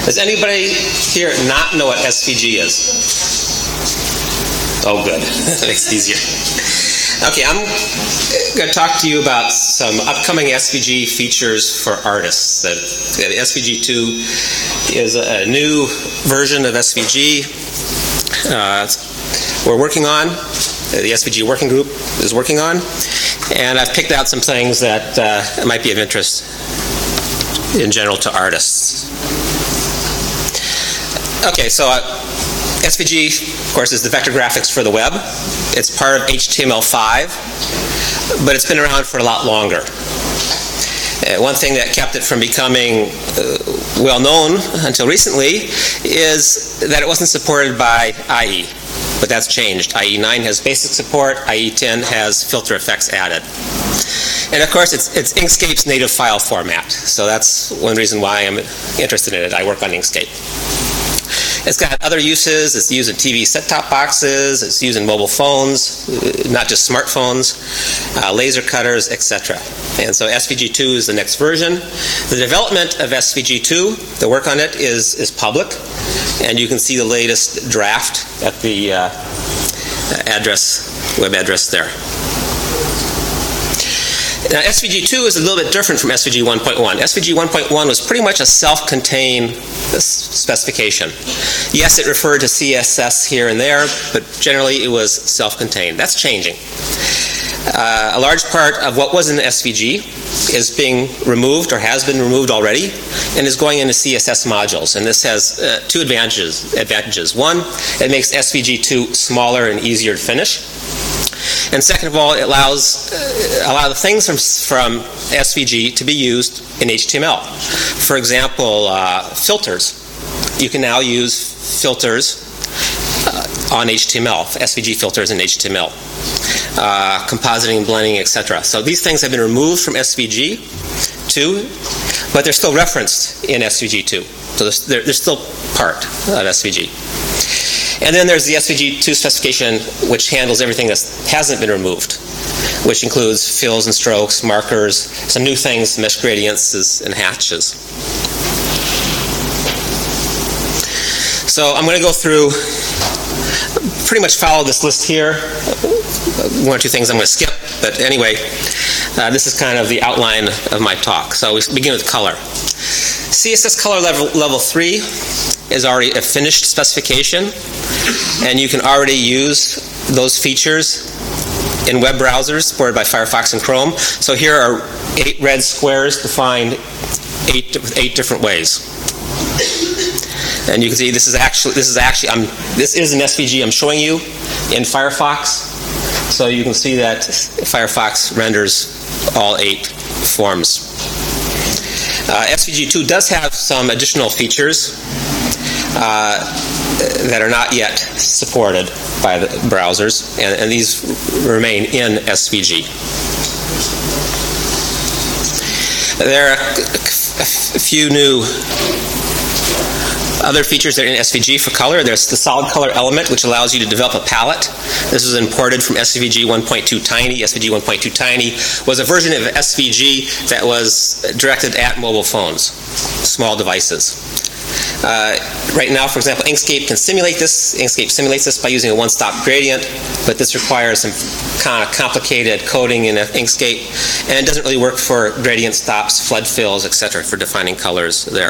Does anybody here not know what SVG is? Oh, good. That makes it easier. Okay, I'm going to talk to you about some upcoming SVG features for artists. The SVG2 is a new version of SVG we're working on, the SVG working group is working on, and I've picked out some things that might be of interest in general to artists. Okay, so SVG, of course, is the vector graphics for the web. It's part of HTML5, but it's been around for a lot longer. One thing that kept it from becoming well known until recently is that it wasn't supported by IE, but that's changed. IE9 has basic support, IE10 has filter effects added. And of course, it's Inkscape's native file format, so that's one reason why I'm interested in it. I work on Inkscape. It's got other uses. It's used in TV set-top boxes. It's used in mobile phones, not just smartphones, laser cutters, etc. And so SVG2 is the next version. The development of SVG2, the work on it, is public, and you can see the latest draft at the web address there. Now, SVG2 is a little bit different from SVG 1.1. SVG 1.1 was pretty much a self-contained specification. Yes, it referred to CSS here and there, but generally it was self-contained. That's changing. A large part of what was in SVG is being removed or has been removed already and is going into CSS modules. And this has two advantages. One, it makes SVG2 smaller and easier to finish. And second of all, it allows a lot of things from SVG to be used in HTML. For example, filters. You can now use filters on HTML, SVG filters in HTML. Compositing, blending, etc. So these things have been removed from SVG2, but they're still referenced in SVG2. So they're still part of SVG. And then there's the SVG2 specification, which handles everything that hasn't been removed, which includes fills and strokes, markers, some new things, mesh gradients and hatches. So I'm going to go through, pretty much follow this list here. One or two things I'm going to skip, but anyway, this is kind of the outline of my talk. So we begin with color. CSS color level 3 is already a finished specification, and you can already use those features in web browsers supported by Firefox and Chrome. So here are 8 red squares defined 8 different ways. And you can see this is an SVG I'm showing you in Firefox. So you can see that Firefox renders all 8 forms. SVG2 does have some additional features that are not yet supported by the browsers, and these remain in SVG. There are a few new other features that are in SVG for color. There's the solid color element, which allows you to develop a palette. This was imported from SVG 1.2 Tiny. SVG 1.2 Tiny was a version of SVG that was directed at mobile phones, small devices. Right now, for example, Inkscape can simulate this. Inkscape simulates this by using a one-stop gradient, but this requires some kind of complicated coding in Inkscape, and it doesn't really work for gradient stops, flood fills, etc., for defining colors there.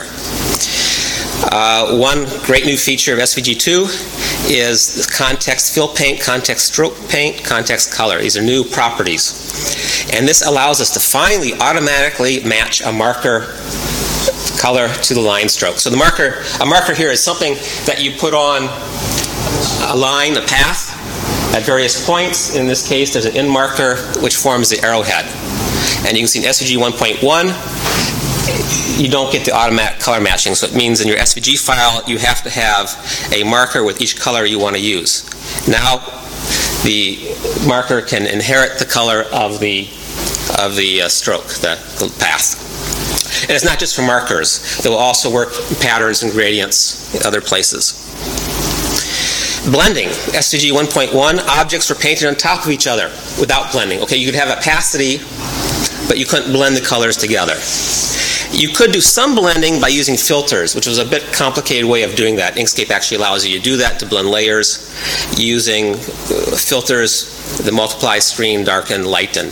One great new feature of SVG2 is context fill paint, context stroke paint, context color. These are new properties. And this allows us to finally automatically match a marker color to the line stroke. So a marker here is something that you put on a line, a path, at various points. In this case, there's an end marker which forms the arrowhead. And you can see in SVG 1.1, you don't get the automatic color matching. So it means in your SVG file, you have to have a marker with each color you want to use. Now, the marker can inherit the color of the stroke, the path. And it's not just for markers. They will also work in patterns and gradients in other places. Blending. SVG 1.1, objects were painted on top of each other without blending. Okay, you could have opacity, but you couldn't blend the colors together. You could do some blending by using filters, which was a bit complicated way of doing that. Inkscape actually allows you to do that, to blend layers using filters that multiply, screen, darken, lighten.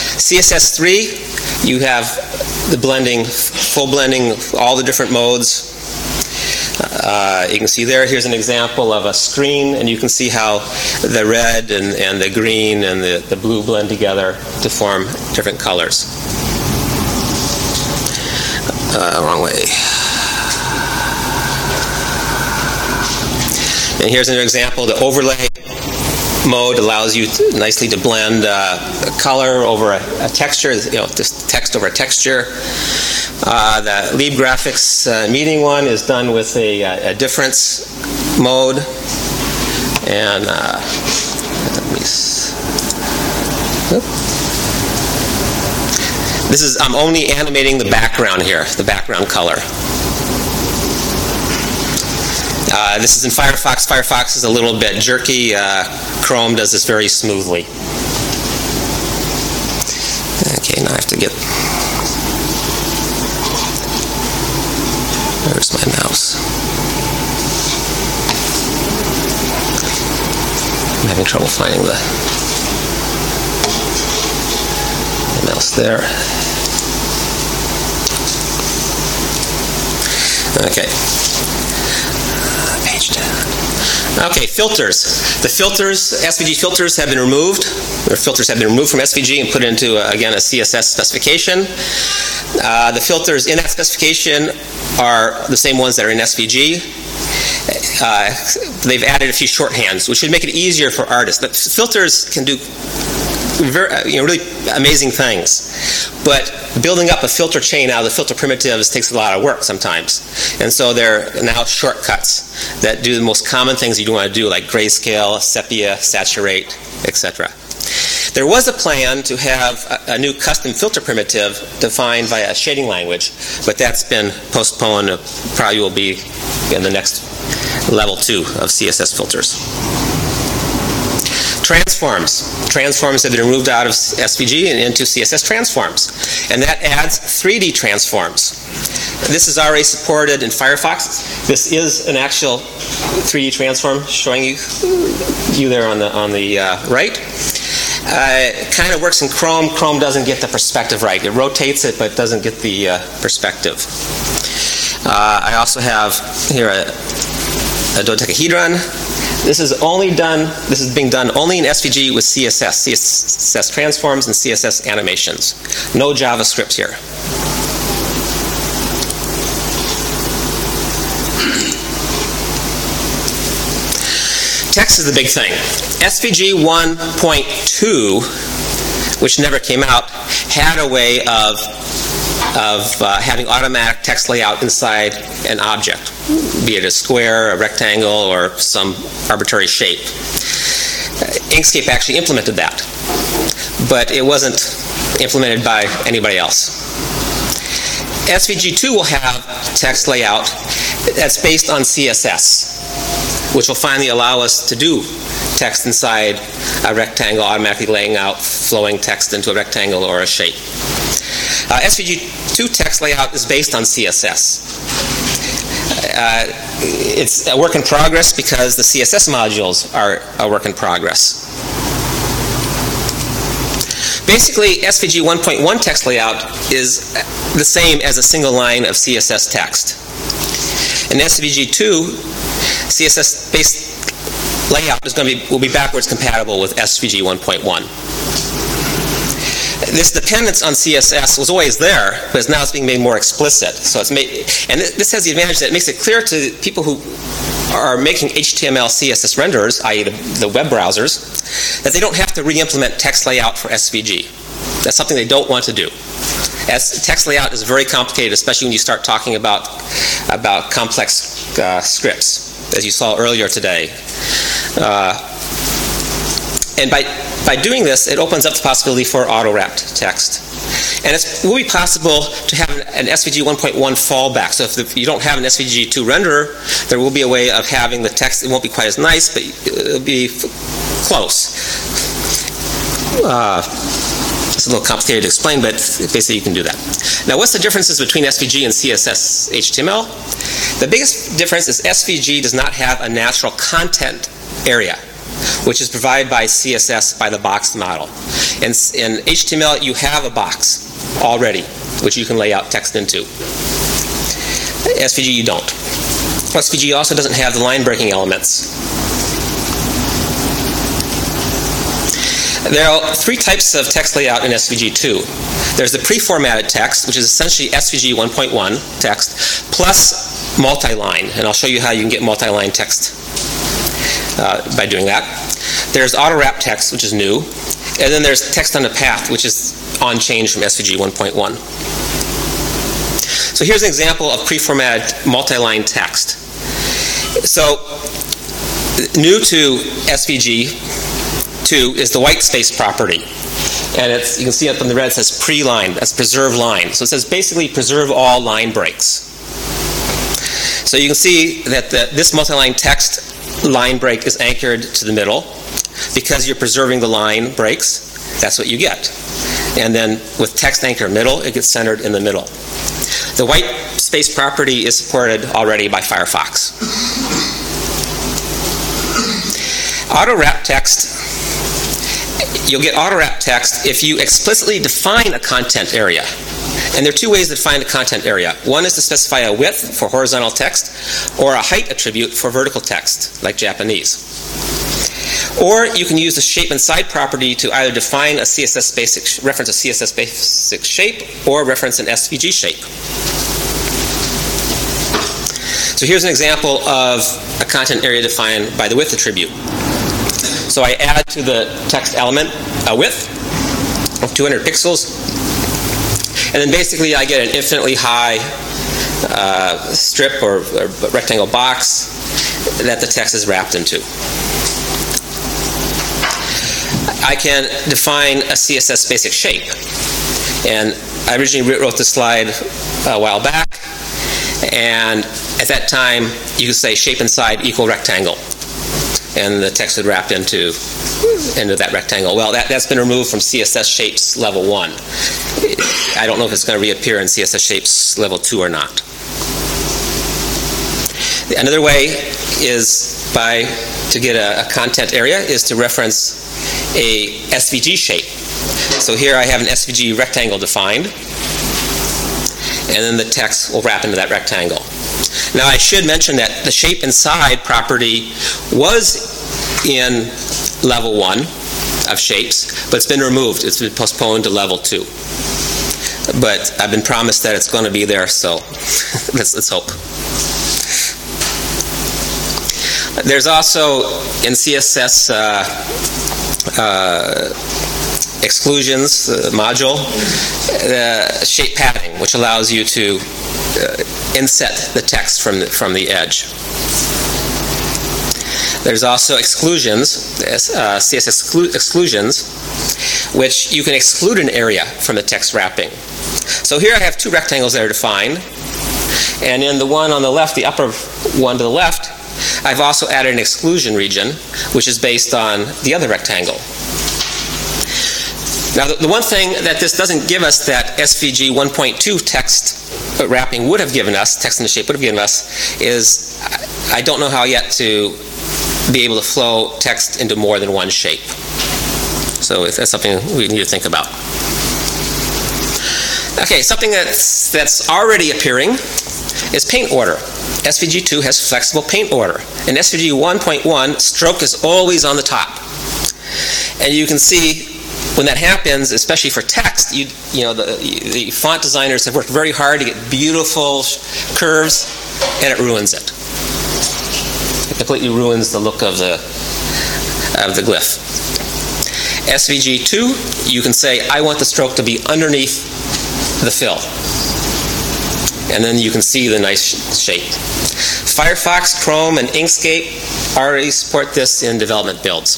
CSS3, you have the blending, full blending, all the different modes. You can see there, here's an example of a screen, and you can see how the red and the green and the blue blend together to form different colors. Wrong way. And here's another example. The overlay mode allows you nicely to blend a color over a texture, just text over a texture. The LibGraphics meeting one is done with a difference mode. And this is, I'm only animating the background here, the background color. This is in Firefox. Firefox is a little bit jerky. Chrome does this very smoothly. Okay, now I have to get... Where's my mouse? I'm having trouble finding the mouse there. Okay. Okay, filters. The filters, SVG filters have been removed. Their filters have been removed from SVG and put into, again, a CSS specification. The filters in that specification are the same ones that are in SVG. They've added a few shorthands, which should make it easier for artists. But filters can do really amazing things. But building up a filter chain out of the filter primitives takes a lot of work sometimes. And so there are now shortcuts that do the most common things you want to do, like grayscale, sepia, saturate, etc. There was a plan to have a new custom filter primitive defined via a shading language, but that's been postponed. Probably will be in the next level 2 of CSS filters. Transforms. Transforms have been removed out of SVG and into CSS transforms. And that adds 3D transforms. This is already supported in Firefox. This is an actual 3D transform showing you there on the right. It kind of works in Chrome. Chrome doesn't get the perspective right. It rotates it, but doesn't get the perspective. I also have here a dodecahedron. This is being done only in SVG with CSS transforms and CSS animations. No JavaScript here. Text is the big thing. SVG 1.2, which never came out, had a way of having automatic text layout inside an object, be it a square, a rectangle, or some arbitrary shape. Inkscape actually implemented that, but it wasn't implemented by anybody else. SVG 2 will have text layout that's based on CSS, which will finally allow us to do text inside a rectangle, automatically laying out flowing text into a rectangle or a shape. SVG 2 text layout is based on CSS. It's a work in progress because the CSS modules are a work in progress. Basically, SVG 1.1 text layout is the same as a single line of CSS text. In SVG 2, CSS-based layout will be backwards compatible with SVG 1.1. This dependence on CSS was always there, but now it's being made more explicit. So it's made, and this has the advantage that it makes it clear to people who are making HTML CSS renderers, i.e. the web browsers, that they don't have to re-implement text layout for SVG. That's something they don't want to do. As text layout is very complicated, especially when you start talking about complex scripts, as you saw earlier today. And by doing this, it opens up the possibility for auto-wrapped text. And it will be possible to have an SVG 1.1 fallback. So if you don't have an SVG 2 renderer, there will be a way of having the text. It won't be quite as nice, but it'll be close. It's a little complicated to explain, but basically you can do that. Now, what's the differences between SVG and CSS HTML? The biggest difference is SVG does not have a natural content area, which is provided by CSS by the box model. In HTML, you have a box already, which you can lay out text into. SVG, you don't. SVG also doesn't have the line breaking elements. There are three types of text layout in SVG2. There's the pre-formatted text, which is essentially SVG 1.1 text, plus multi-line. And I'll show you how you can get multi-line text by doing that. There's auto-wrap text, which is new. And then there's text on the path, which is on change from SVG 1.1. So here's an example of pre-formatted multi-line text. So new to SVG2 is the white space property. And you can see up in the red it says pre-line, that's preserve line. So it says basically preserve all line breaks. So you can see that this multi-line text line break is anchored to the middle. Because you're preserving the line breaks, that's what you get. And then with text anchor middle, it gets centered in the middle. The white space property is supported already by Firefox. Auto-wrap text, you'll get auto-wrap text if you explicitly define a content area. And there are two ways to define a content area. One is to specify a width for horizontal text or a height attribute for vertical text, like Japanese. Or you can use the shape and side property to either define a CSS basic, reference a CSS basic shape or reference an SVG shape. So here's an example of a content area defined by the width attribute. So I add to the text element a width of 200 pixels, and then basically I get an infinitely high strip or rectangle box that the text is wrapped into. I can define a CSS basic shape. And I originally wrote this slide a while back. And at that time, you could say shape inside equal rectangle. And the text would wrap into that rectangle. Well, that's been removed from CSS shapes level 1. I don't know if it's going to reappear in CSS shapes level 2 or not. Another way is to get a content area is to reference a SVG shape. So here I have an SVG rectangle defined, and then the text will wrap into that rectangle. Now I should mention that the shape inside property was in level 1 of shapes, but it's been removed. It's been postponed to level 2. But I've been promised that it's going to be there, so let's hope. There's also in CSS exclusions module shape padding, which allows you to inset the text from the edge. There's also exclusions, CSS exclusions, which you can exclude an area from the text wrapping. So here I have two rectangles that are defined, and in the one on the left, the upper one to the left, I've also added an exclusion region, which is based on the other rectangle. Now, the one thing that this doesn't give us that SVG 1.2 text wrapping would have given us, text in the shape would have given us, is I don't know how yet to be able to flow text into more than one shape. So that's something we need to think about. Okay, something that's already appearing is paint order. SVG2 has flexible paint order. In SVG 1.1, stroke is always on the top. And you can see when that happens, especially for text, the font designers have worked very hard to get beautiful curves, and it ruins it. It completely ruins the look of the glyph. SVG2, you can say, I want the stroke to be underneath the fill. And then you can see the nice shape. Firefox, Chrome, and Inkscape already support this in development builds.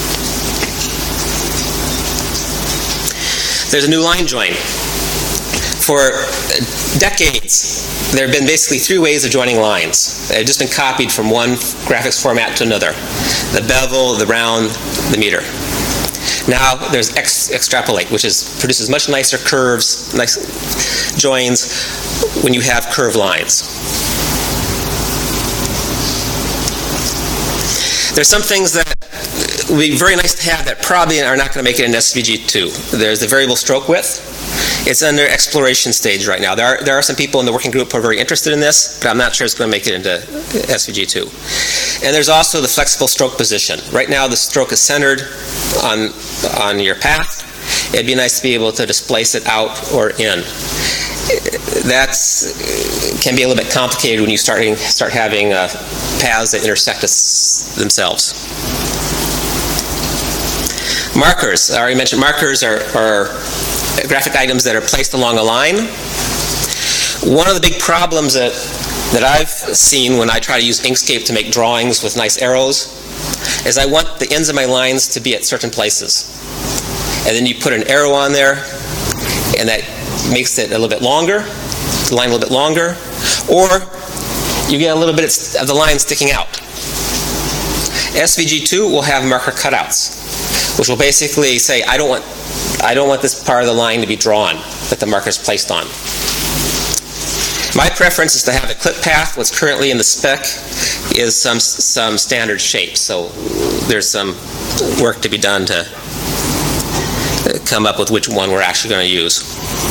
There's a new line join. For decades, there have been basically three ways of joining lines. They've just been copied from one graphics format to another. The bevel, the round, the meter. Now there's extrapolate, which produces much nicer curves, nice joins when you have curved lines. There's some things that would be very nice to have that probably are not going to make it in SVG2. There's the variable stroke width. It's under exploration stage right now. There are some people in the working group who are very interested in this, but I'm not sure it's going to make it into SVG2. And there's also the flexible stroke position. Right now the stroke is centered on your path. It'd be nice to be able to displace it out or in. That can be a little bit complicated when you start having paths that intersect themselves. Markers. I already mentioned markers are graphic items that are placed along a line. One of the big problems that I've seen when I try to use Inkscape to make drawings with nice arrows is I want the ends of my lines to be at certain places. And then you put an arrow on there, and that makes it a little bit longer, the line a little bit longer, or you get a little bit of the line sticking out. SVG2 will have marker cutouts, which will basically say, I don't want this part of the line to be drawn that the marker is placed on. My preference is to have a clip path. What's currently in the spec is some standard shapes, so there's some work to be done to come up with which one we're actually going to use.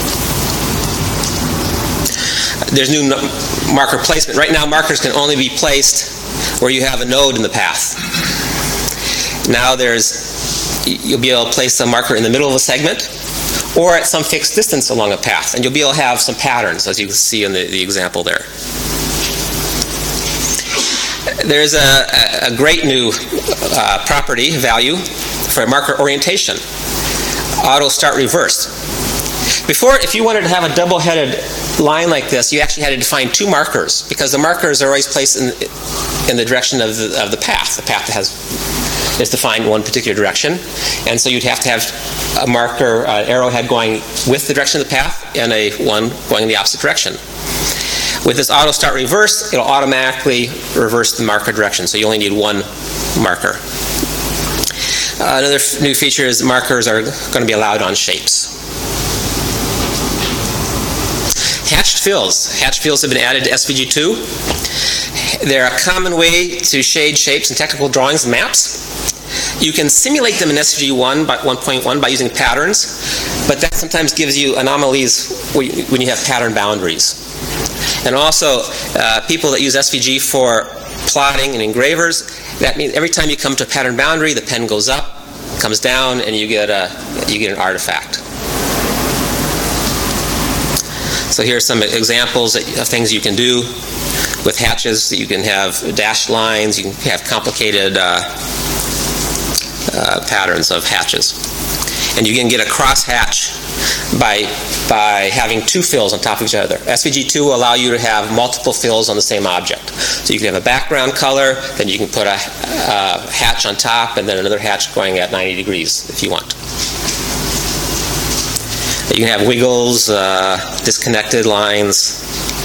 There's new marker placement. Right now, markers can only be placed where you have a node in the path. Now you'll be able to place a marker in the middle of a segment or at some fixed distance along a path, and you'll be able to have some patterns, as you can see in the example there. There's a great new property value for marker orientation. Auto start reversed. Before, if you wanted to have a double-headed line like this, you actually had to define two markers, because the markers are always placed in the direction of the path. The path is defined in one particular direction, and so you'd have to have a marker, arrowhead going with the direction of the path, and one going in the opposite direction. With this auto start reverse, it'll automatically reverse the marker direction, so you only need one marker. Another new feature is markers are going to be allowed on shapes. Hatched fills. Hatched fills have been added to SVG2. They're a common way to shade shapes in technical drawings and maps. You can simulate them in SVG 1.1 by using patterns, but that sometimes gives you anomalies when you have pattern boundaries. And also, people that use SVG for plotting and engravers, that means every time you come to a pattern boundary, the pen goes up, comes down, and you get an artifact. So here are some examples of things you can do with hatches. You can have dashed lines. You can have complicated patterns of hatches. And you can get a cross hatch by having two fills on top of each other. SVG2 will allow you to have multiple fills on the same object. So you can have a background color, then you can put a hatch on top, and then another hatch going at 90 degrees if you want. You can have wiggles, disconnected lines.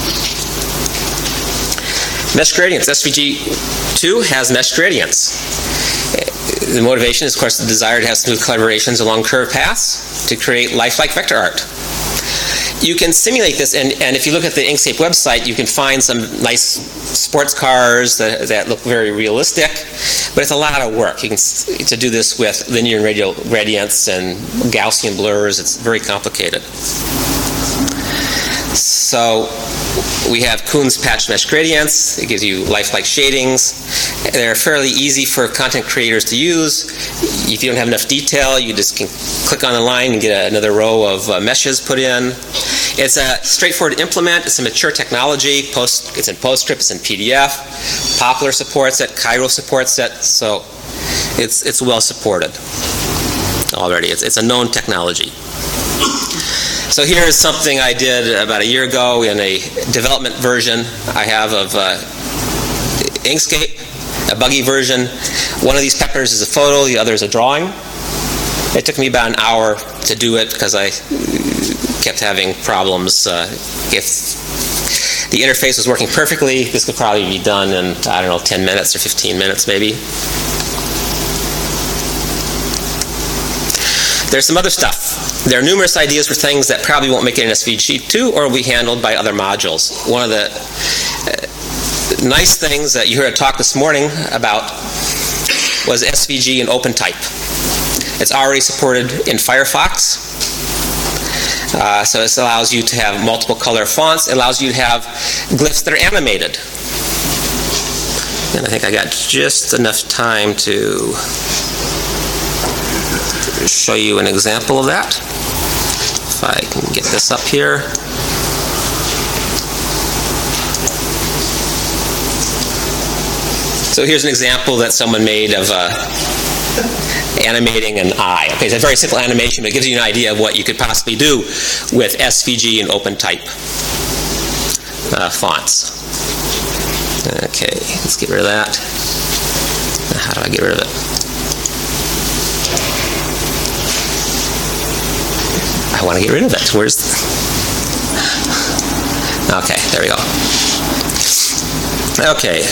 Mesh gradients. SVG2 has mesh gradients. The motivation is, of course, the desire to have smooth collaborations along curved paths to create lifelike vector art. You can simulate this, and if you look at the Inkscape website, you can find some nice sports cars that look very realistic, but it's a lot of work. To do this with linear and radial gradients and Gaussian blurs, it's very complicated. So we have Kuhn's patch mesh gradients. It gives you lifelike shadings. They're fairly easy for content creators to use. If you don't have enough detail, you just can click on a line and get another row of meshes put in. It's a straightforward to implement. It's a mature technology. It's in PostScript. It's in PDF. Poplar supports it. Cairo supports it. So it's well supported already. It's a known technology. So here's something I did about a year ago in a development version I have of Inkscape, a buggy version. One of these peppers is a photo, the other is a drawing. It took me about an hour to do it because I kept having problems. If the interface was working perfectly, this could probably be done in, 10 minutes or 15 minutes maybe. There's some other stuff. There are numerous ideas for things that probably won't make it in SVG2 or will be handled by other modules. One of the nice things that you heard a talk this morning about was SVG and OpenType. It's already supported in Firefox. So this allows you to have multiple color fonts. It allows you to have glyphs that are animated. And I think I got just enough time to show you an example of that. If I can get this up here. So here's an example that someone made of animating an eye. Okay, it's a very simple animation, but it gives you an idea of what you could possibly do with SVG and OpenType fonts. Okay, let's get rid of that. How do I get rid of it? I want to get rid of it. Where's okay, there we go. Okay.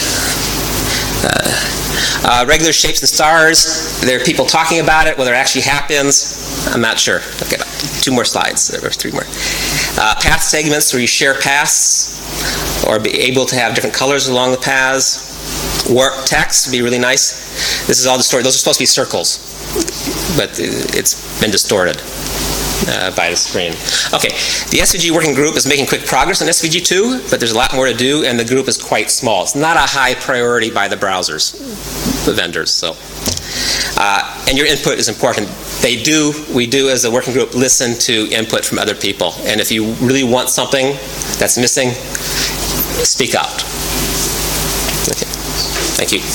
Regular shapes and stars. There are people talking about it. Whether it actually happens, I'm not sure. Okay, 2 more slides. There were 3 more. Path segments, where you share paths or be able to have different colors along the paths. Warp text would be really nice. This is all distorted. Those are supposed to be circles, but it's been distorted by the screen. Okay, the SVG working group is making quick progress on SVG2, but there's a lot more to do, and the group is quite small. It's not a high priority by the browsers, the vendors. So, and your input is important. We do as a working group listen to input from other people, and if you really want something that's missing, speak out. Okay, thank you.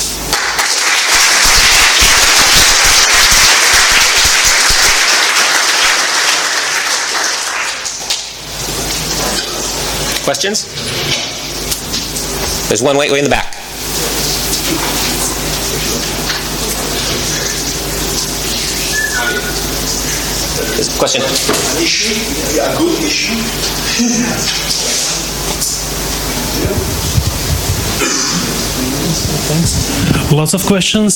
Questions? There's one way in the back. Question? An issue, a good issue. Thanks. Lots of questions.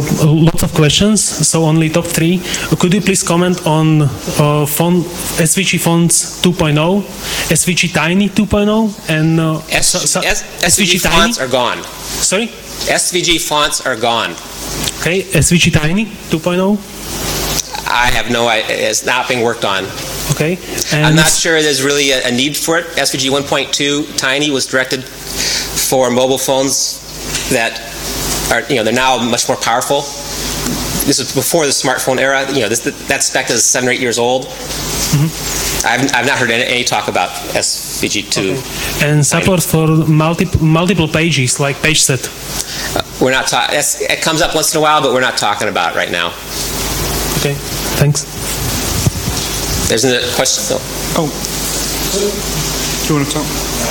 So only top 3. Could you please comment on SVG Fonts 2.0, SVG Tiny 2.0, and SVG fonts are gone. Sorry? SVG fonts are gone. Okay, SVG Tiny 2.0. I have no idea. It's not being worked on. Okay. And I'm not sure there's really a need for it. SVG 1.2 Tiny was directed for mobile phones that are, they're now much more powerful. This was before the smartphone era. That spec is 7 or 8 years old. Mm-hmm. I've not heard any talk about SVG2. Okay. And support for multiple pages, like page set. We're not talking. It comes up once in a while, but we're not talking about it right now. Okay, thanks. There's a question. Oh. Do you want to talk?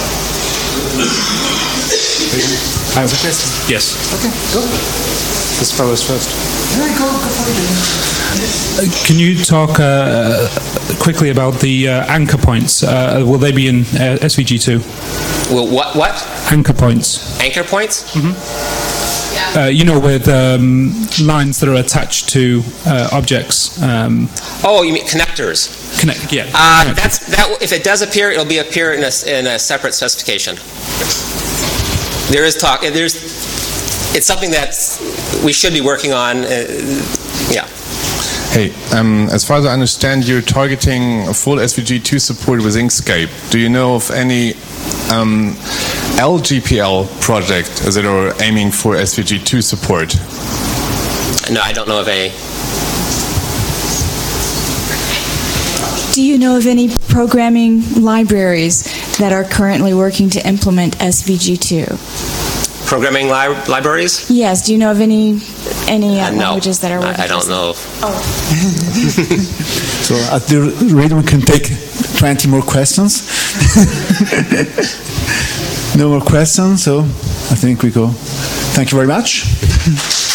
I have a question. Yes. Okay, go. This fellow's first. Yeah, go for it. Can you talk quickly about the anchor points? Will they be in SVG2? Well, what? Anchor points. Anchor points? Mm-hmm. With lines that are attached to objects. Oh, you mean connectors? Yeah. That. If it does appear, it'll appear in a separate specification. There is talk. It's something that we should be working on. Yeah. Hey, as far as I understand, you're targeting a full SVG2 support with Inkscape. Do you know of any LGPL project that are aiming for SVG2 support? No, I don't know of any. Do you know of any programming libraries that are currently working to implement SVG2? Programming libraries? Yes. Do you know of any languages that are working? I don't know. So at the rate we can take 20 more questions. No more questions, so I think we go. Thank you very much.